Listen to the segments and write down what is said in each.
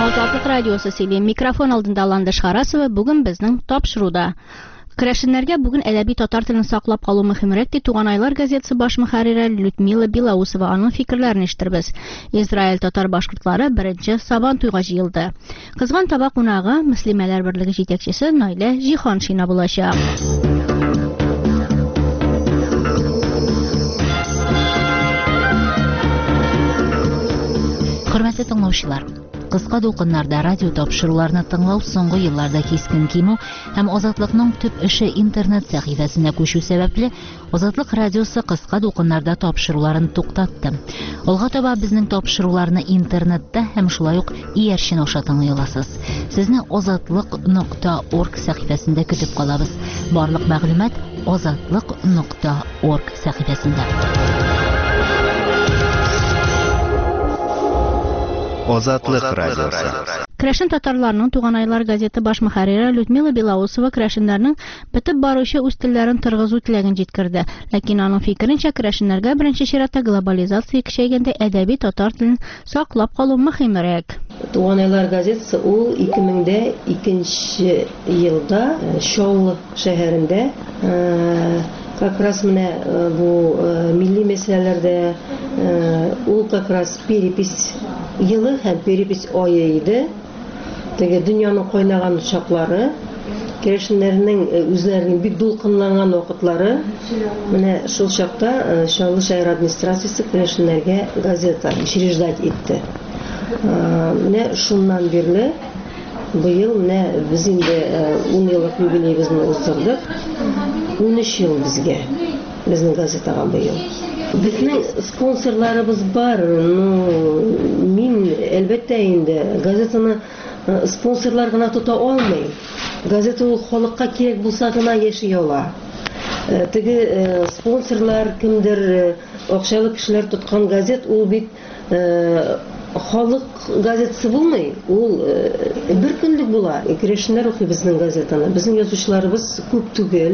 Азатлык радиосы сөйли. Микрофон алдында Ландыш Харасова. Бүген безнең тапшыруда. Керәшеннәргә бүген әдәби татар телен саклап калу мөһимрәк ди Туган айлар газетасы баш мөхәррире Людмила Белоусова. Аның фикерләрен ишетербез. Израиль татар башкортлары беренче Сабан туйга җыелды. Кызган таба кунагы Мөслимәләр берлеге җитәкчесе Наилә Җиһаншина булачак. Хөрмәтле тыңлаучылар, кыска дулкыннарда радио тапшыруларны тыңлау соңгы елларда кискен кимү һәм Азатлыкның төп эше интернет сәхифәсенә күчү сәбәпле Азатлык радиосы кыска дулкыннарда тапшыруларын туктатты. Алга таба безнең тапшыруларны интернетта һәм шулай ук иярчен аша тыңлый аласыз. Сезне azatlык.org сәхифәсендә көтеп калабыз. Барлык мәгълүмат azatlык.org сәхифәсендә. Азатлык радиосы. Керәшен татарларның Туган айлар газеты баш мөхәррире Людмила Белоусова керәшеннәрнең бетеп баручы үз телләрен тыргызу теләген җиткерде. Ләкин аның фикеренчә керәшеннәргә беренче чиратта глобализация көчәйгәндә әдәби татар телен саклап калу мөһимрәк. Туган айлар газетасы ул 2002 елда Шоулы шәһәрендә как раз менә бу милли мәсьәләләрдә ул как раз перепись елы һәм перепись айы иде. Теге дөньяның кайнаган чаклары, керәшеннәрнең үзләренең бик дулкынланган вакытлары, менә шул чакта Шоулы шәһәр администрациясе керәшеннәргә газета учреждать итте. Менә шуннан бирле быел менә без инде 10 еллык юбилейбызны уздырдык. 13 ел безгә безнең газетага быел. Безнең спонсорларыбыз бар. Мин әлбәттә инде газетаны спонсорлар гына тота алмый. Газета ул халыкка кирәк булса гына яши ала. Теге спонсорлар кемдер акчалы кешеләр тоткан газет ул бит халык газетасы булмый. Ул бер көнлек була. Керәшеннәр укый безнең газетаны. Безнең язучыларыбыз күп түгел.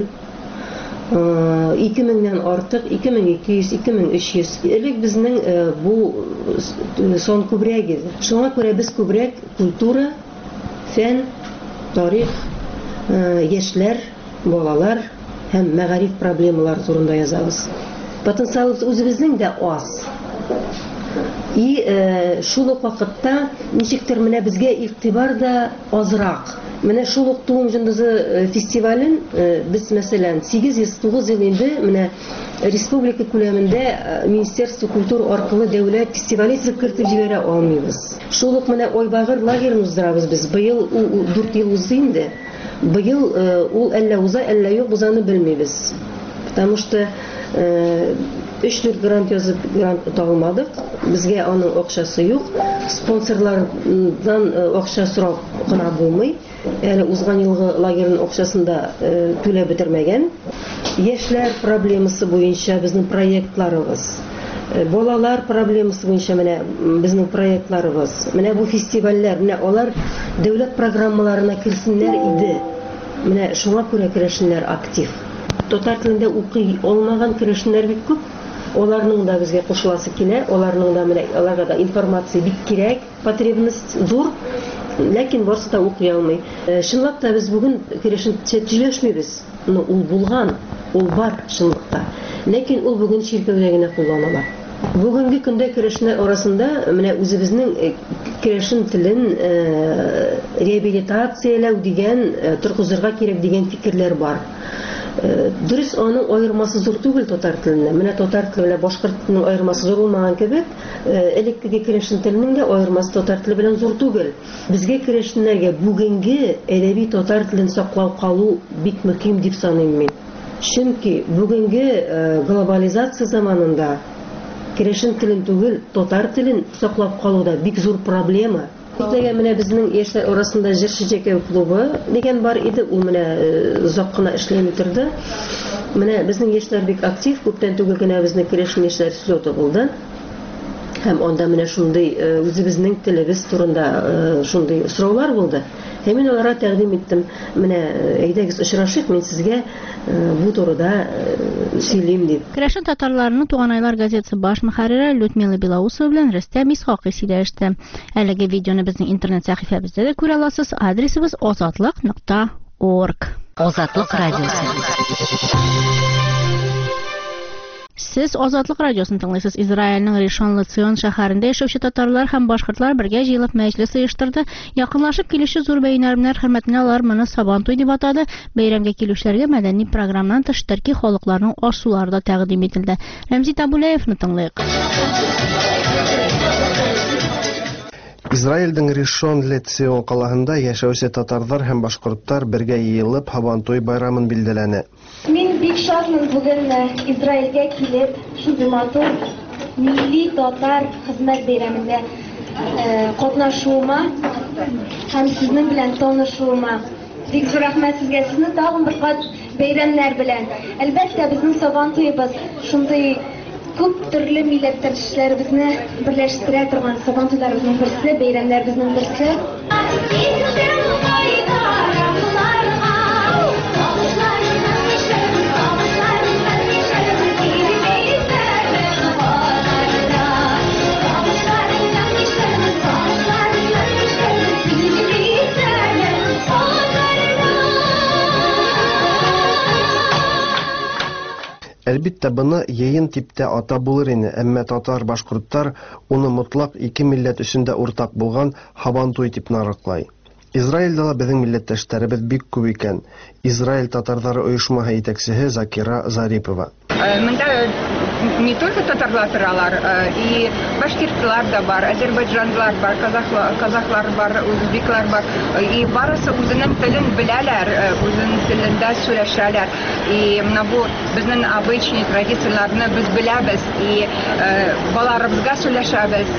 2000-нән артык, 2200, 2300. Элек безнең бу сон күбрәк иде. Шуңа күрә без күбрәк культура, фән, тарих, яшьләр, балалар һәм мәгариф проблемалар турында язабыз. Потенциалыбыз үзебезнең дә аз. И шул ук вакытта ничектер менә безгә игътибар да азрак. Менә шул ук Туган җындызы фестивален без мәсәлән 809 ел инде менә республика күләмендә Министерство культура аркылы дәүләт фестивале кертеп җибәрә алмыйбыз. Шул ук менә Ойбагыр лагерен уздырабыз без. Быел 4 ел узды инде. Быел ул әллә уза, әллә юк, без аны белмибез. Потому что 3-4 грант язып, грант тагылмадык. Безгә аның акчасы юк. Спонсорлардан акча сорап кына булмый. Әле узган елгы лагерның акчасын да түләп бетермәгән. Яшьләр проблемасы буенча безнең проектларыбыз. Балалар проблемасы буенча менә безнең проектларыбыз. Менә бу фестивальләр, менә алар дәүләт программаларына кирсеннәр иде. Менә шуңа күрә керәшеннәр актив. Татар телендә укый алмаган керәшеннәр бик күп. Оларның да безгә кушыласы килә. Оларның да менә аларга да информация бик кирәк, потребность зур. Ләкин барсы да укый алмый. Чынлап та без бүген керәшен төзелешмибез. Ул булган, ул бар чынлыкта. Ләкин ул бүген чиркәүдә генә кулланыла. Бүгенге көндә керәшеннәр арасында менә үзебезнең керәшен телен реабилитацияләү дигән, торгызырга кирәк дигән фикерләр бар. Дөрес, аның аермасы зур түгел татар теленә. Менә татар теле белән башкорт теленең аермасы зур булмаган кебек, элеккеге керәшен теленең дә аермасы татар теле белән зур түгел. Безгә керәшеннәргә бүгенге әдәби татар телен саклау калу бик мөһим дип саныйм мин. Чөнки бүгенге глобализация заманында керәшен телен түгел, татар телен саклап калуда бик зур проблема. Иртәгә менә безнең яшьләр арасында җырчы җәкәү клубы дигән бар иде, ул менә озак кына эшләми торды. Менә безнең яшьләр бик актив, күптән түгел генә безнең керәшен яшьләр слеты булды. һәм анда менә шундый үзебезнең телебез турында шундый сораулар булды. Мин аларга тәкъдим иттем. Менә әйдәгез очрашыйк, мин сезгә бу турыда сөйлим дип. Керәшен татарларының Туганайлар газетасы баш мөхәррире Людмила Белоусова белән Рөстәм Исхакый сөйләште. Әлеге видеоны безнең интернет сәхифәбездә дә күрә аласыз. Адресыбыз azatlык.org. Азатлык радиосы. Сез Азатлык радиосын тыңлыйсыз. Израильнең Ришон Лецион шәһәрендә яшәүче татарлар һәм башкортлар бергә җыелып мәҗлес оештырды. Якынлашып килүче зур бәйрәмнәр хөрмәтенә алар моны Сабантуй дип атады. Бәйрәмгә килүчеләргә мәдәни программадан тыш төрки халыкларның аш-сулары да тәкъдим ителде. Рәмзи Табулаевны тыңлыйк. Израильдың Ришон Лецион калаһында яшәүче татарлар һәм башкортлар бергә йыелып Һабантуй байрамын билдәләне. Мин бик шатмын бүген Израильгә килеп, шундый матур милли татар хезмәт бәйрәмендә катнашуыма һәм сезнең белән танышуыма. Бик зур рәхмәт сезгә. Сезне тагын бер кат бәйрәмнәр белән. Әлбәттә, безнең Сабантуйыбыз шундый күп төрле милләттәшләребезне берләштерә торган Сабантуйларыбызның берсе, бәйрәмнәребезнең берсе. Әлбәттә, быны йыйын типтә ата булыр ине, әмма татар-башкортлар уны мотлак ике милләт өчендә уртак булган Һабантуй дип нарыклай. Израильдә ла безнең милләттәшләребез бик күп икән. Израиль татарлары оешмаһы җитәкчесе Закира Зарипова. Монда не только татарлар торалар, и башкиртлар да бар, азербайджанлар бар, казахлар бар, узбеклар бар, и барысы үзенең телен беләләр, үзенең телендә сөйләшәләр. И менә бу безнең обычный традицияларны без беләбез, и балаларыбызга сөйләшәбез,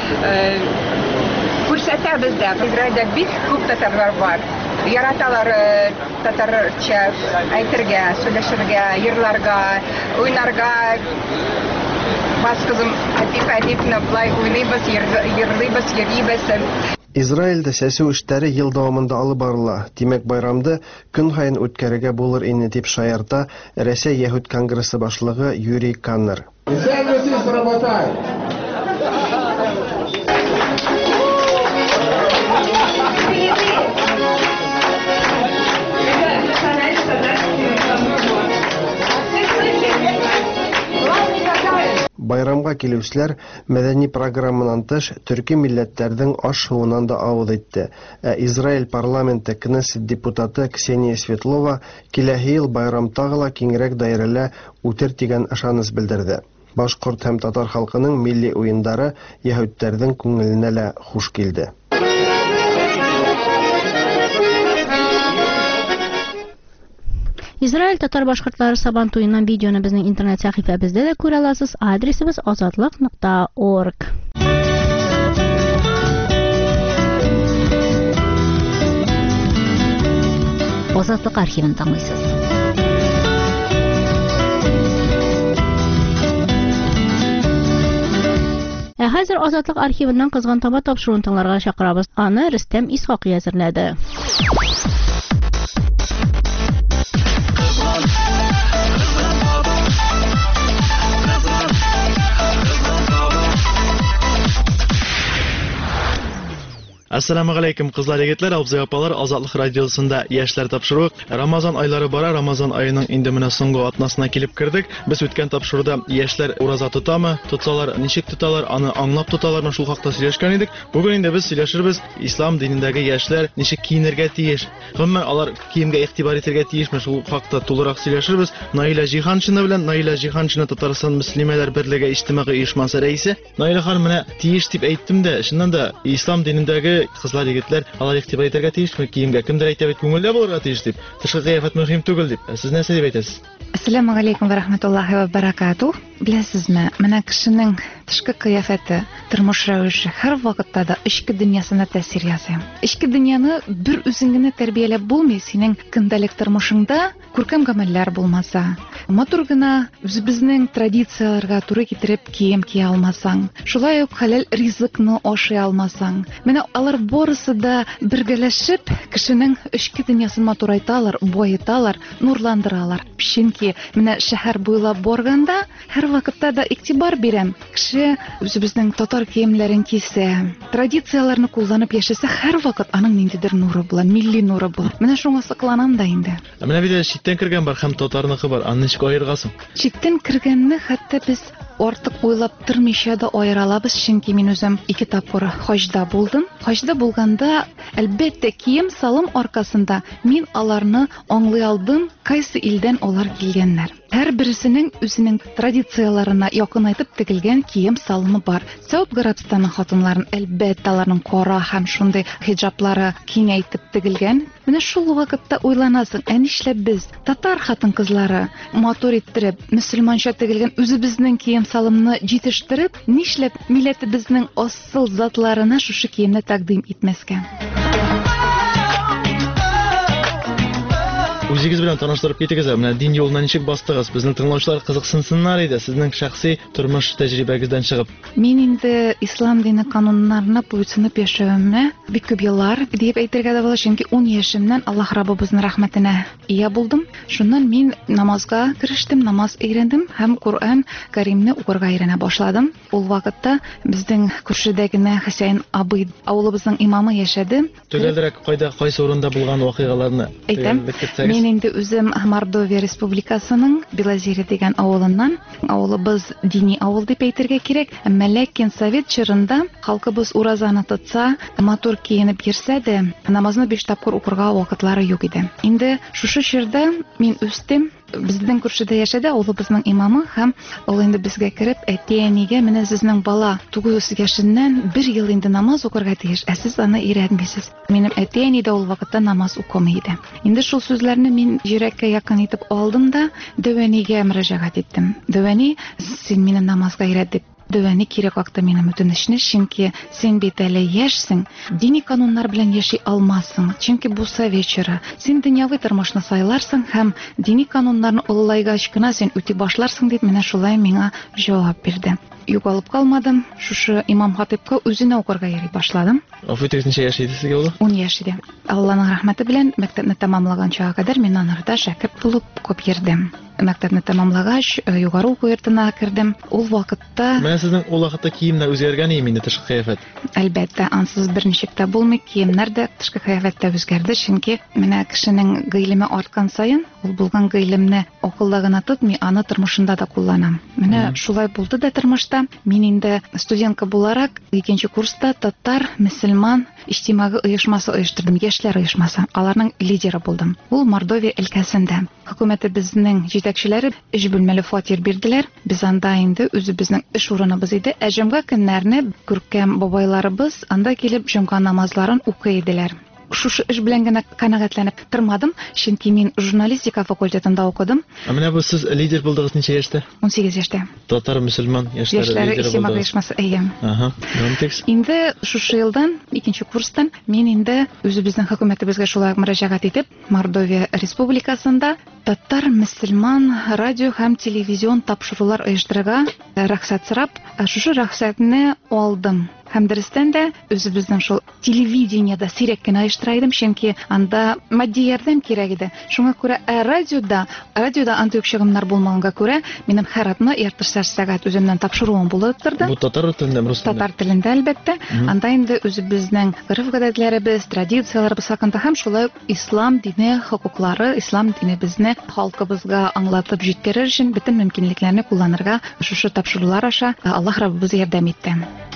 күрсәтәбез дә. Израильдә бик күп татарлар бар. Яраталар татарча әйтергә, сөйләшергә, йырларга, уйнарга. Бас кызым әтип-әтипне булай уйныйбыз, йырлыйбыз, йөрибез. Израильдә сәсү эшләре ел дәвамында алып барыла. Димәк, байрамды көн һайын үткәрергә булыр ине дип шаярта Рәсәй Яһүд конгрессы башлыгы Юрий Каннер. Байрамга килүчеләр мәдәни программанан тыш төрки милләтләрнең аш-суыннан да авыз итте. Израиль парламенты Кнессет депутаты Ксения Светлова киләһе ел байрам тагыла киңрәк даирәлә үтер дигән ышаныс белдерде. Башкорт һәм татар халкының милли уеннары яһүдләрнең күңеленә лә хуш килде. Израиль татар башкортлары Сабантуйыннан видеоны безнең интернет сәхифәбездә дә күрә аласыз. Адресыбыз azatlык.org. Азатлык архивын тыңлыйсыз. Хәзер Азатлык архивыннан кызган таба тапшыруын тыңларга чакырабыз. Аны Рөстәм Исхакый әзерләде. Assalamu alaykum кызлар, егетләр, абзый апалар, Азатлык радиосында яшьләр тапшыру. Рамазан айлары бара, Рамазан айының инде менә соңгы атнасына килеп кердек. Без үткән тапшыруда яшьләр ураза тутамы, тутсалар, ничек туталар, аны аңлап туталарны шул хакта сөйләшкән идек. Бүген инде без сөйләшербез, ислам динендәге яшьләр ничек киенергә тиеш. Гомумән алар киемгә игътибар итәргә тиешме, шул хакта тулырак сөйләшербез. Наила Җиһаншина белән Наила Җиһаншина Татарстан мөслимәләр берлеге иҗтимагый оешмасы рәисе. Наила ханым, менә тиеш дип әйттем дә, чыннан да ислам динендәге кызлар, егетләр, алар игътибар итәргә тиешме, киемгә кемдер әйтә бит, күңелдә булырга тиеш дип. Тышкы кыяфәт мөһим түгел дип. Сез нәрсә дип әйтәсез? Ассаламу алейкум ва рахматуллахи ва баракатух. Беләсезме, менә кешенең тышкы кыяфәте, тормыш рәвеше һәр вакытта да ичке дөньясына тәэсир ясый. Ичке дөньяны бер үзең генә тәрбияләп булмый, синең көндәлек тормышыңда күркәм гамәлләр булмаса, матур гына үзебезнең традицияларга туры китереп кием кия алмасаң, шулай ук хәләл ризыкны ашый алмасаң, менә алар барысы да бергәләшеп кешенең эчке дөньясын матурайталар, бойталар, нурландыралар. Чөнки менә шәһәр буйлап барганда һәр вакытта да игътибар бирәм. Кеше үзебезнең татар киемнәрен кисә, традицияларны кулланып яшәсә, һәр вакыт аның ниндидер нуры була, милли нуры була. Менә шуңа сокланам да инде. Менә бит читтән кергән бар һәм татарныкы бар. Аны ничек аергасың? Читтән кергәнне хәтта без артык уйлап тормыйча да аералабыз, чөнки мин үзем 2 тапкыр хаҗда булдым. Хаҗда булганда, әлбәттә, кием салым аркасында мин аларны аңлый алдым, кайсы илдән алар килгәннәр. Һәр берсенең үзенең традицияларына якынайтып тегелгән кием салымы бар. Саудия Арабстанның хатыннарын әлбәттә аларның кара һәм шундый хиджаблары киңәйтеп тегелгән. Менә шул вакытта уйланасың, нишләп без татар хатын-кызлары матур иттереп, мөселманча тегелгән үзебезнең кием салымны җитештереп, нишләп милләтебезнең асыл затларына шушы киемне тәкъдим итмәскә? Үзегез белән таныштырып китегез, менә дин юлына ничек бастыгыз? Безнең тыңлаучылар кызыксынсыннар иде, сезнең шәхси тормыш тәҗрибәгездән чыгып. Мин инде ислам дине кануннарына буйсынып яшәвемә бик күп еллар дип әйтергә дә була, чөнки 10 яшемнән Аллаһ Раббыбызның рәхмәтенә ия булдым. Шуннан мин намазга керештем, намаз өйрәндем һәм Коръән Кәримне укырга өйрәнә башладым. Ул вакытта безнең күршедә генә Хәсән абый, авылыбызның имамы яшәде. Төгәлрәк кайсы урында булган вакыйгаларны Мин инде үзем Мордовия Республикасының Белозере дигән авылыннан, авылыбыз дини авыл дип әйтергә кирәк, әмма ләкин совет чорында халкыбыз уразаны тотса, матур киенеп йөрсә дә, намазны 5 тапкыр укырга вакытлары юк иде. Инде шушы чорда мин үстем. Безнең күршедә яшәде авылыбызның имамы һәм ул инде безгә кереп, әти-әнигә, менә сезнең бала 9 яшеннән 1 ел инде намаз укырга тиеш, ә сез аны өйрәтмисез. Минем әти-әни дә ул вакытта намаз укымый иде. Инде шул сүзләрне мин йөрәккә якын итеп алдым да дәвәнигә мөрәҗәгать иттем. Дәвәни, син мине намазга өйрәт дип. Дәвәни кирәк вакытта минем үтенечне, чөнки син бит әле яшьсең, дини кануннар белән яши алмассың, чөнки бу совет чоры. Син дөньяви тормышны сайларсың һәм дини кануннарны улайгач кына син үти башларсың дип менә шулай миңа җавап бирде. Югалып калмадым, шушы имам хатипка үзенә укырга йөри башладым. Афетегез ничә яшь иде сезгә ул? 10 яшь иде. Аллаһның рәхмәте белән мәктәпне тәмамлаганчага кадәр мин анарда шәкерт булып күп йөрдем. Мәктәпне тәмамлагач, югары уку йортына кердем. Ул вакытта менә сезнең ул вакытта киемнәр үзгәргән инде, тышкы кыяфәт. Әлбәттә, ансыз берничек тә булмый, киемнәр дә, тышкы кыяфәттә үзгәрде, чөнки менә кешенең гыйлеме арткан саен, ул булган гыйлемне акылда гына тотмый, аны тормышында да кулланам. Менә шулай булды да тормышта. Мин инде студентка буларак 2нче курста татар мөселман иҗтимагый оешмасы оештырдым, яшьләр оешмасы. Аларның лидеры булдым. Ул Мордовия өлкәсендә. Хөкүмәтебезнең җитәкчеләре 3 бүлмәле фатир бирделәр. Без анда инде үзебезнең эш урыныбыз иде. Ә җомга көннәрне күркәм бабайларыбыз анда килеп җомга намазларын укый иделәр. Шушы эш белән генә канәгатьләнеп тормадым, чөнки мин журналистика факультетында укыдым. Менә бу сез лидер булдыгыз ничә яшьтә? 18 яшьтә. Татар мөселман яшьләре лидер булды. Ага. Инде шушы елдан 2нче курстан мин инде үзебезнең хөкүмәтебезгә шулай мөрәҗәгать итеп, Мордовия Республикасында татар мөселман радио һәм телевизион тапшырулар оештырырга рөхсәт сорап, шушы рөхсәтне алдым. Һәм дөрестән дә үзебезнең шул телевидениедә сирәк кенә оештыра идем, чөнки анда матди ярдәм кирәк иде. Шуңа күрә радиода андый чыгымнар булмаганга күрә, минем һәр атна яртыш сәгать үземнән тапшыруым булып торды. Бу татар телендә, рус телендә? Татар телендә, әлбәттә. Анда инде үзебезнең гореф-гадәтләребез, традицияләребез хакында һәм шулай ислам дине хокуклары, ислам динебезне халкыбызга аңлатып җиткерер өчен бөтен мөмкинлекләрне кулланырга шушы тапшырулар аша Аллаһ Раббыбыз ярдәм итте.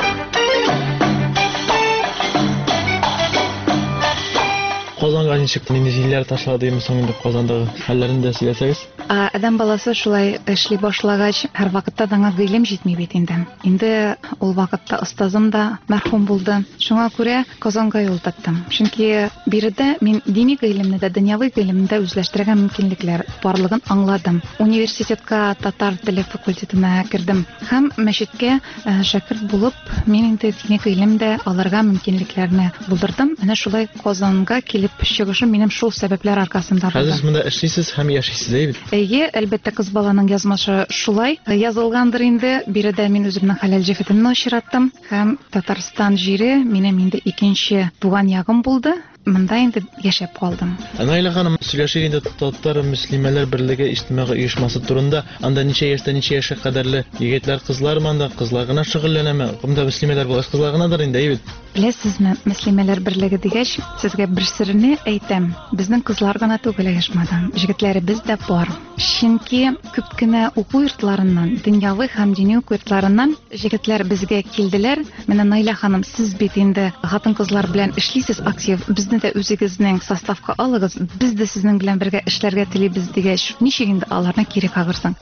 Казанга ничек җилләр ташладымы соң инде Казандагы хәлләрен дә сөйләсәгез? Адам баласы шулай эшли башлагач, һәр вакытта аңа гыйлем җитми бит инде. Инде ул вакытта остазым да мәрхүм булды. Шуңа күрә Казанга юл тоттым. Чөнки биредә мин дини гыйлемне дә, дөньяви гыйлемне дә үзләштерергә мөмкинлекләр барлыгын аңладым. Университетка татар теле факультетына кердем һәм мәчеткә шәкерт булып, мин инде дини гыйлемдә аларга мөмкинлекләрне булдырдым. Менә шулай Казанга килеп чыгышым минем шул сәбәпләр аркасында булды. Хәзер монда эшлисез һәм яшисез, әйбит. Әйе, әлбәттә кыз баланың язмышы шулай язылгандыр инде. Биредә мин үземнең хәләл җефетемне очраттым һәм Татарстан җире минем инде икенче туган ягым булды. Монда инде яшәп калдым. Наилә ханым, сөйләшик инде Татар мөслимәләр берлеге иҗтимагый оешмасы турында. Анда ничә яшьтән ничә яшькә кадәрле егетләр, кызлар анда кызлар гына шөгыльләнәме? Бунда мөслимәләр булган кызлар гынадыр инде, әйбит. Беләсезме, мөслимәләр берлеге дигәч, сезгә бер серне әйтәм. Безнең кызлар гына түгел оешмада, җегетләребез дә бар. Чөнки күп кенә уку йортларыннан, дөньяви һәм дини уку йортларыннан җегетләр безгә килделәр. Менә Наилә ханым, сез бит инде хатын-кызлар белән эшлисез актив. Безне дә үзегезнең составка алыгыз. Без дә сезнең белән бергә эшләргә телибез дигәч, ничек инде аларны кире кагырсың?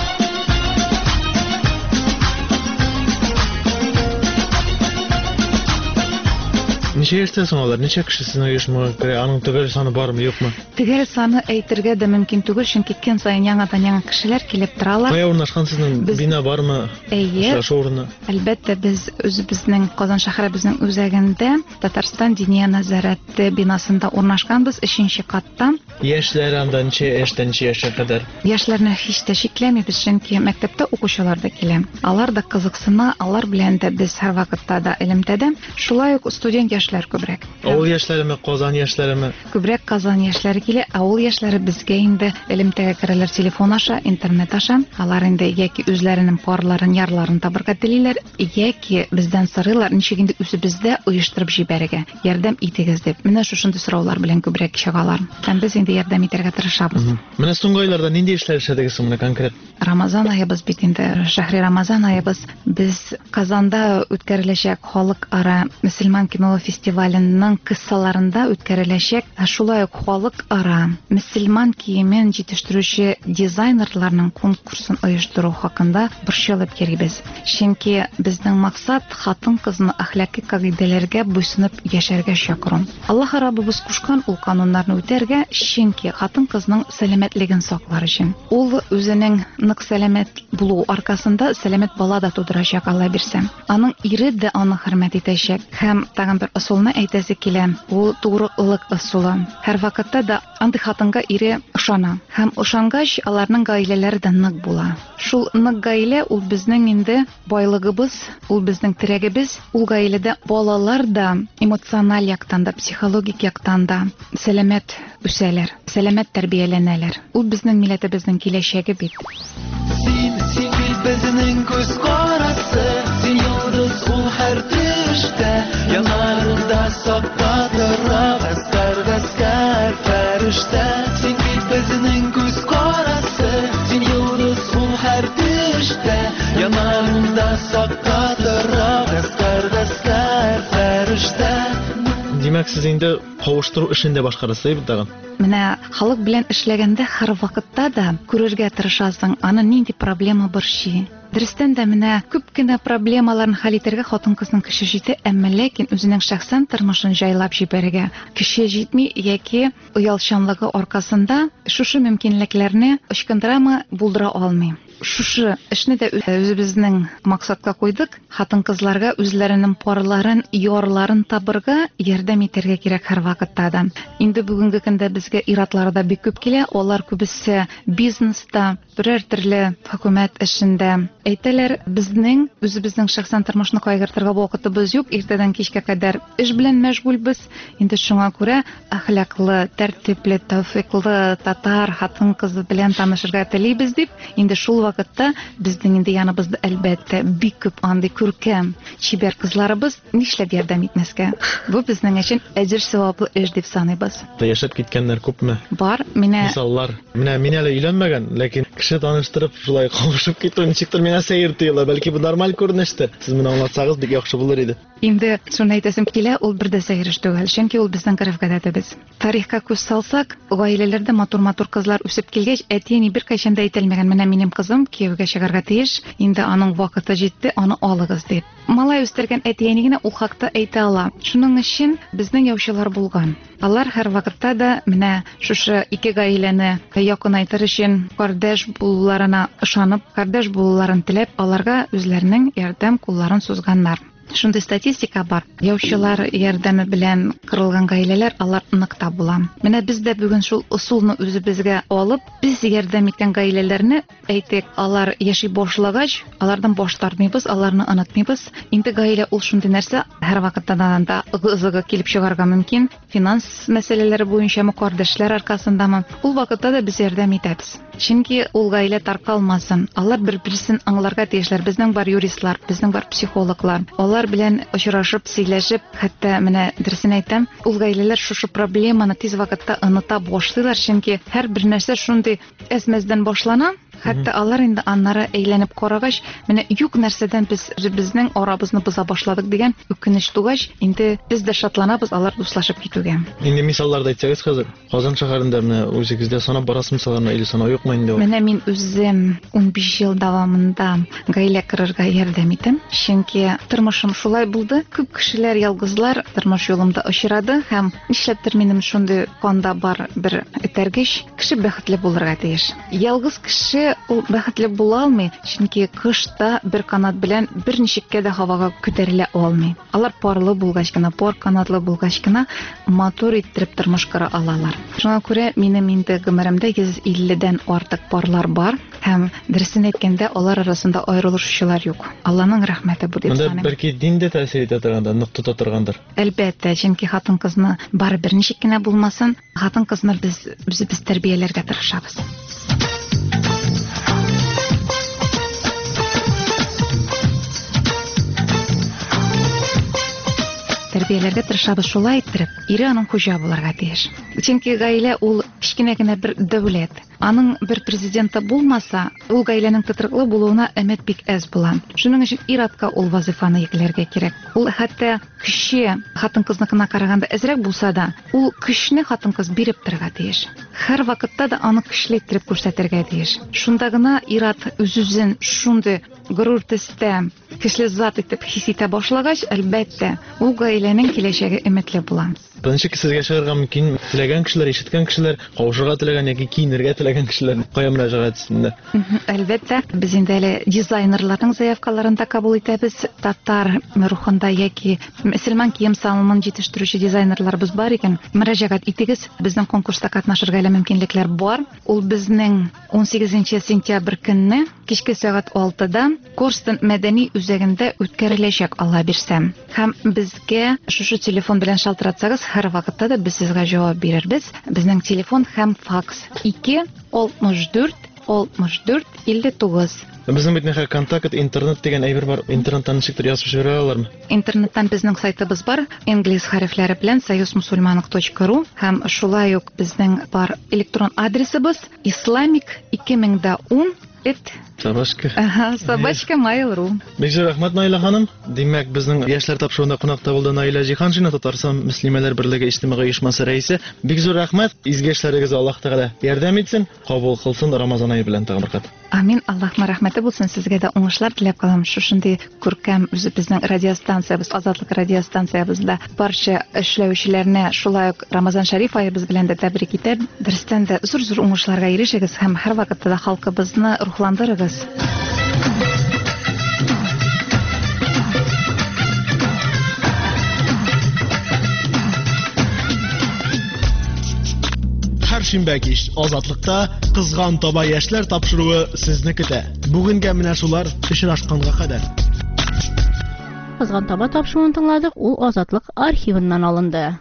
Ничә яшьтә соң алар? Ничә кеше сезнең оешмага керә? Аның төгәл саны бармы, юкмы? Төгәл саны әйтергә дә мөмкин түгел, чөнки көн саен яңа кешеләр килеп торалар. Кая урнашкан сезнең бина бармы? Әйе. Шоурны. Әлбәттә, без үзебезнең Казан шәһәребезнең үзәгендә Татарстан Диния Назарәте бинасында урнашканбыз, 3нче катта. Яшьләр анда ничә яшьтән ничә яшькә кадәр? Яшьләрне һич тә шикләмибез, чөнки мәктәптә укучылар да килә. Алар да кызыксына, алар белән дә без һәр вакытта да элемтәдә. Шулай ук студент яшьләр күбрәк. Авыл яшьләреме, Казан яшьләреме? Күбрәк Казан яшьләре килә, авыл яшьләре безгә инде элемтәгә керәләр телефон аша, интернет аша. Алар инде яки үзләренең парларын, ярларын табырга телиләр, яки бездән сорыйлар, ничек инде үзебездә оештырып җибәрергә, ярдәм итегез дип. Менә шушындый сораулар белән күбрәк чыгалар. Һәм без инде ярдәм итәргә тырышабыз. Менә соңгы айларда нинди эшләр эшләдегез менә конкрет? Рамазан аебыз бит инде, шәһри Рамазан аебыз. Без Казанда үткәреләчәк халыкара мөселман кино фестиваленең кыссаларында үткәреләчәк, шулай ук халыкара мөселман киемен җитештерүче дизайнерларның конкурсын оештыру хакында борчылып йөрибез. Чөнки безнең максат хатын-кызны әхлакый кагыйдәләргә буйсынып яшәргә чакыру. Аллаһ Раббыбыз кушкан ул кануннарны үтәргә, чөнки хатын-кызның сәламәтлеген саклар өчен. Ул үзенең нык сәламәт булу аркасында сәламәт бала да тудырачак, Алла бирсә. Аның ире дә аны хөрмәт итәчәк. Һәм тагын бер ысулны әйтәсе килә. Ул тугрылык ысулы. Һәр вакытта да андый хатынга ире ышана. Һәм ышангач, аларның гаиләләре дә нык була. Шул нык гаилә ул безнең инде байлыгыбыз, ул безнең терәгебез. Ул гаиләдә балалар да эмоциональ яктан да, психологик яктан да сәламәт үсәләр, сәламәт тәрбияләнәләр. Ул безнең милләтебезнең киләчәге бит. Син бит безнең күз карасы, син йолдыз ул һәр төштә, янарында сакта тора гаскәр фәрештә. Син бит безнең күз карасы, син йолдыз ул һәр төштә, янарында сакта тора гаскәр фәрештә. Димәк, сез инде кавыштыру эшендә башкарасыз бит тагын. Менә халык белән эшләгәндә һәр вакытта да күрергә тырышасың, аны нинди проблема борчый. Дөрестән дә менә күп кенә проблемаларны хәл итәргә хатын-кызның көче җитә, әмма ләкин үзенең шәхсән тормышын җайлап җибәрергә көче җитми яки уялчанлыгы аркасында шушы мөмкинлекләрне ычкындырамы, булдыра алмый. Шушы эшне дә үзебезнең максатка куйдык. Хатын-кызларга үзләренең парларын, ярларын табырга ярдәм итәргә кирәк һәр вакытта да. Инде бүгенге көндә безгә иратлар да бик күп килә. Алар күбесе бизнеста, берәр төрле хөкүмәт эшендә. Әйтәләр, безнең үзебезнең шәхсән тормышны кайгыртырга вакытыбыз юк, иртәдән кичкә кадәр эш белән мәшгульбез. Инде шуңа күрә әхлаклы, тәртипле, тәүфыйклы татар хатын-кызы белән танышырга телибез дип, инде шул вакытта безнең инде яныбызда әлбәттә бик күп андый күркәм, чибәр кызларыбыз, нишләп ярдәм итмәскә? Бу безнең өчен әҗер саваплы эш дип саныйбыз. Яшәп киткәннәр күпме? Бар, мисаллар. Менә мин әле өйләнмәгән, ләкин кеше таныштырып шулай кавышып китү ничектер миңа сәер тоела. Бәлки бу нормаль күренештер. Сез моны аңлатсагыз бик яхшы булыр иде. Инде шуны әйтәсем килә, ул бер дә сәер эш түгел, чөнки ул безнең гореф-гадәтебез. Тарихка күз салсак, гаиләләрдә матур-матур кызлар үсеп килгәч, әти-әни бер кайчан да әйтелмәгән, менә минем кызым кияүгә чыгарга тиеш, инде аның вакыты җитте, аны алыгыз дип. Малай үстергән әти-әни генә ул хакта әйтә ала. Шуның өчен безнең яучылар булган. Алар һәр вакытта да менә шушы ике гаиләне якынайтыр өчен кардәш булуларына ышанып, кардәш булуларын теләп, аларга үзләренең ярдәм кулларын сузганнар. шундый статистика бар. Яучылар ярдәме белән кырылган гаиләләр алар ныкта була. Менә без дә бүген шул усулны үзебезгә алып, без ярдәм иткән гаиләләрне әйтик, алар яши башлагач, алардан баш тартмыйбыз, аларны онытмыйбыз. Инде гаилә ул шундый нәрсә, һәр вакытта да ыгы-зыгы килеп чыгарга мөмкин. Финанс мәсьәләләре буенча кардәшләр аркасындамы, ул вакытта да без ярдәм итәбез. Чөнки ул гаилә таркалмасын. Алар бер-берсен аңларга тиешләр. Безнең бар юристлар, безнең бар психологлар. Алар белән очрашып, сөйләшеп, хәтта менә дөресен әйтәм, ул гаиләләр шушы проблеманы тиз вакытта оныта башлыйлар, чөнки һәр бер нәрсә шундый әзмәздән башлана. Хәтта алар инде аннары әйләнеп карагач, менә юк нәрсәдән без безнең арабызны боза башладык дигән үкенеч тугач, инде без дә шатланабыз алар дуслашып китүгә. Инде мисалларда әйтсәгез хәзер, Казан шәһәрендә менә үзегездә санап барасыз мисалларны, или санау юкмы инде? Менә мин үзем 15 ел дәвамында гаилә корырга ярдәм итәм. Чөнки тормышым шулай булды. Күп кешеләр ялгызлар тормыш юлымда очрады һәм нишләптер минем шундый канда бар бер этәргеч, кеше бәхетле булырга тиеш. Ялгыз кеше ул бәхетле була алмый, чөнки кышта бер канат белән бер ничеккә дә һавага күтәрелә алмый. Алар парлы булгач кына, пар канатлы булгач кына мотор иттереп тормыш кыра алалар. Шуңа күрә минем инде гомеремдә 150дән артык парлар бар һәм дөресен әйткәндә алар арасында аерылышучылар юк. Алланың рәхмәте бу дип саныйм. Монда бәлки дин дә тәэсир итә торганда, нык тота торгандыр. Әлбәттә, чөнки хатын-кызны бары бер ничек кенә булмасын, хатын-кызны без үзебез тәрбияләргә тырышабыз. Тәрбияләргә тырышабыз шулай иттереп, ире аның хуҗа булырга тиеш. Чөнки гаилә ул кичкенә генә бер дәүләт. Аның бер президенты булмаса, ул гаиләнең тотрыклы булуына өмет бик әз була. Шуның өчен ир-атка ул вазифаны йөкләргә кирәк. Ул хәтта кеше хатын-кызныкына караганда әзрәк булса да, ул көчне хатын-кыз биреп торырга тиеш. Һәр вакытта да аны көчле итеп күрсәтергә тиеш. Шунда гына ир-ат үз-үзен шундый горур төстә көчле зат итеп хис итә башлагач, әлбәттә, ул гаиләнең киләчәге өметле була. Беренче кисәгә чыгарга мөмкин, теләгән кешеләр, ишеткән кешеләр, кавышырга теләгән яки киенергә теләгән кешеләр кая мөрәҗәгать итсеннәр? Әлбәттә, без инде әле дизайнерларның заявкаларын да кабул итәбез. Татар рухында яки мөселман кием салымын җитештерүче дизайнерларыбыз бар икән, мөрәҗәгать итегез. Безнең конкурста катнашырга мөмкинлекләр бар. Ул безнең 18 сентябрь көнне кичке сәгать 6-да Корстон мәдәни үзәгендә үткәреләчәк, Алла бирсә. Һәм безгә шушы телефон белән шалтыратсагыз, һәр вакытта да без сезгә җавап бирербез. Безнең телефон һәм факс 2 64 64 59. Безнең бит нәһә контакт интернет дигән әйбер бар. Интернеттан ничектер язып җибәрә алармы? Интернеттан безнең сайтыбыз бар. Инглиз хәрефләре белән soyuzmusulmanlik.ru һәм шулай ук безнең бар электрон адресыбыз islamic2010 Собачка. Собачка Mail.ru. Бик рәхмәт, Наила ханым. Димәк, безнең яшьләр тапшыруында кунакта булды Наила Җиһаншина, Татарстан Мөслимәләр берлеге иҗтимагый оешмасы рәисе. Бик зур рәхмәт. Изге эшләрегезгә Аллаһ Тәгалә ярдәм итсен, кабул кылсын Рамазан ае белән тагын бер кат. Амин. Аллаһның рәхмәте булсын, сезгә дә уңышлар теләп калам. Шушындый күркәм безнең радиостанциябыз, Азатлык радиостанциябызда барча эшләүчеләрне шулай ук Рамазан шәриф аебыз белән дә тәбрик итәм. Дөрестән дә зур уңышларга ирешегез һәм һәр вакытта да халкыбызны рухландырыгыз. Һәр шимбә кич Азатлыкта кызган таба яшьләр тапшыруы сезне көтә. Бүгенгә менә шулар очрашканга кадәр. Кызган таба тапшыруын тыңладык, ул Азатлык архивыннан алынды.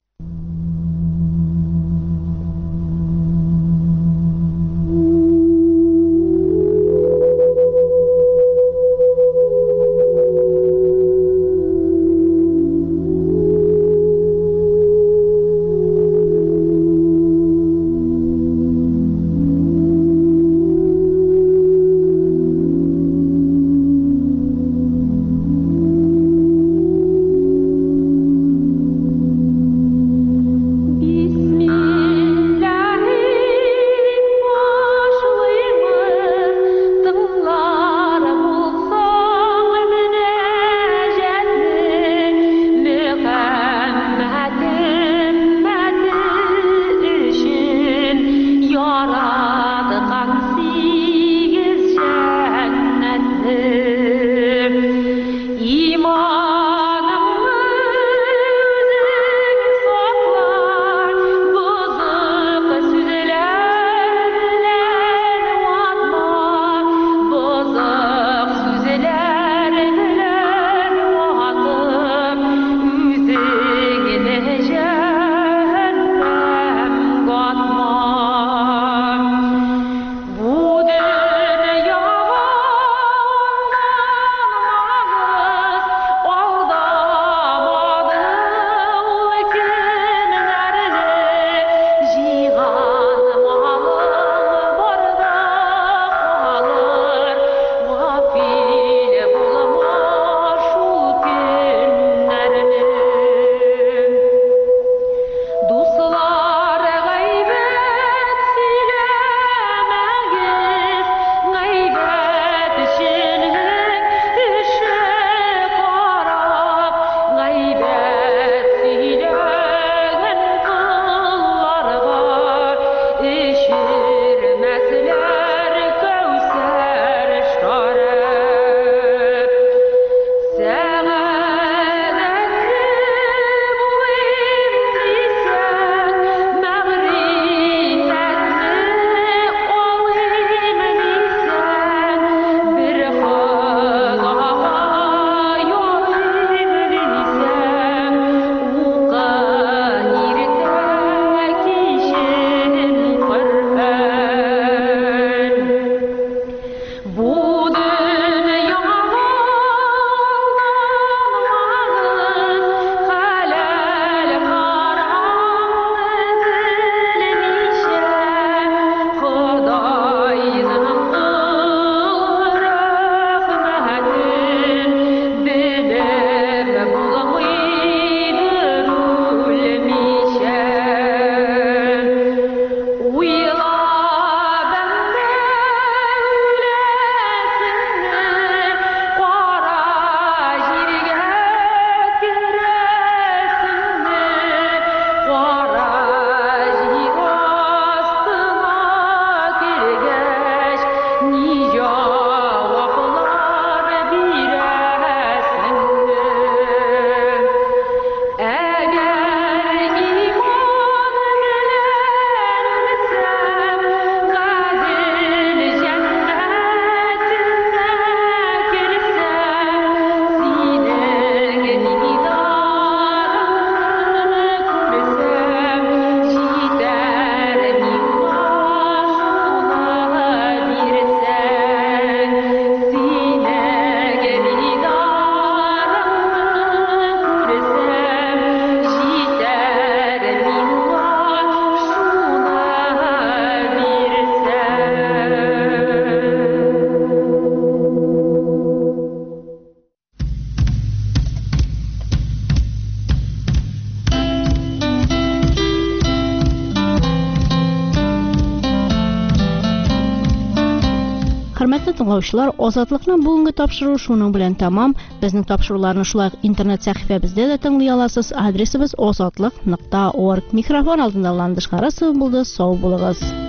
Хөрмәтле тыңлаучылар, Азатлыкның бүгенге тапшыруы шуның белән тамам. Безнең тапшыруларны шулай интернет сәхифәбездә дә тыңлый аласыз. Адресыбыз azatlык.org. Микрофон алдында Ландыш Харысов булды. Сау булыгыз.